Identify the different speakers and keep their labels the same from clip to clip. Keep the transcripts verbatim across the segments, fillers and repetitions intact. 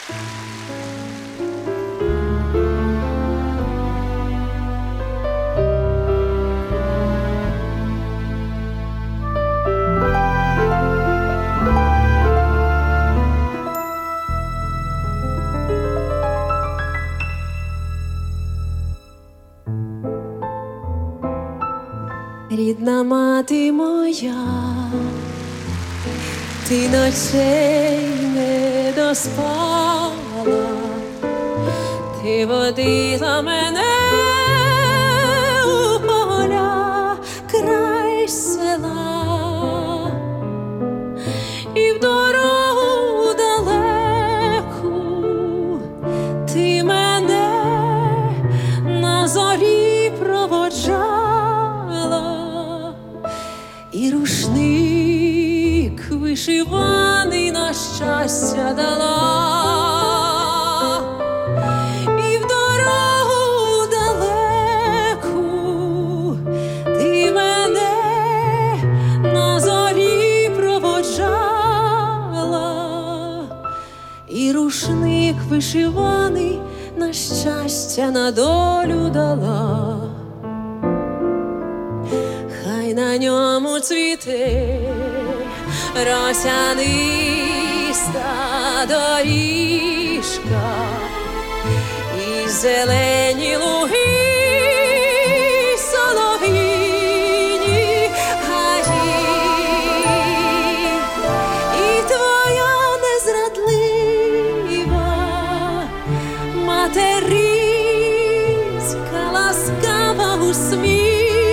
Speaker 1: Рідна мати моя, ти ночей не доспала, ти водила мене у поля край села, і в дорогу далеку ти мене на зорі проводжала. І рушник вишиваний на щастя дала, і в дорогу далеку ти мене на зорі проводжала, і рушник вишиваний на щастя на долю дала. Хай на ньому цвіте росяниста доріжка і зелені луги, солов'їні гаї, і твоя незрадлива материнська ласкава усмішка,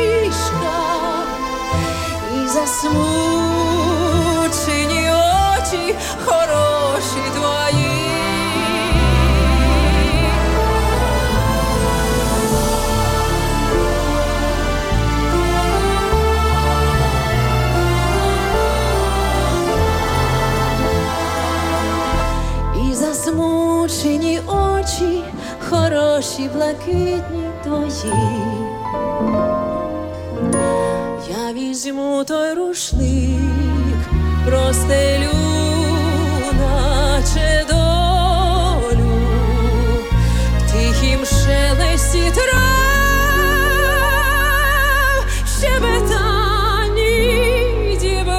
Speaker 1: засмучені очі хороші твої. І засмучені очі хороші блакитні твої. Я візьму той рушник, простелю, наче долю, в тихім шелесті трав, щебетанні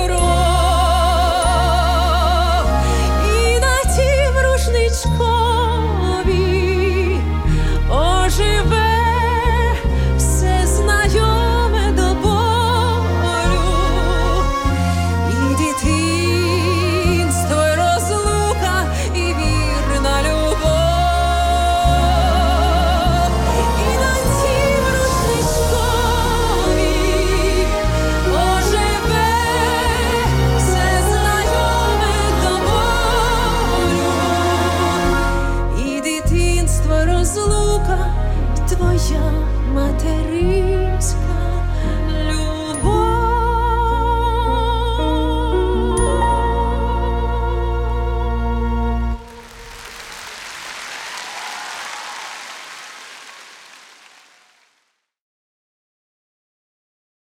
Speaker 1: дібров, і на тім рушничкові оживе все знайоме до болю. Розлука твоя материнська.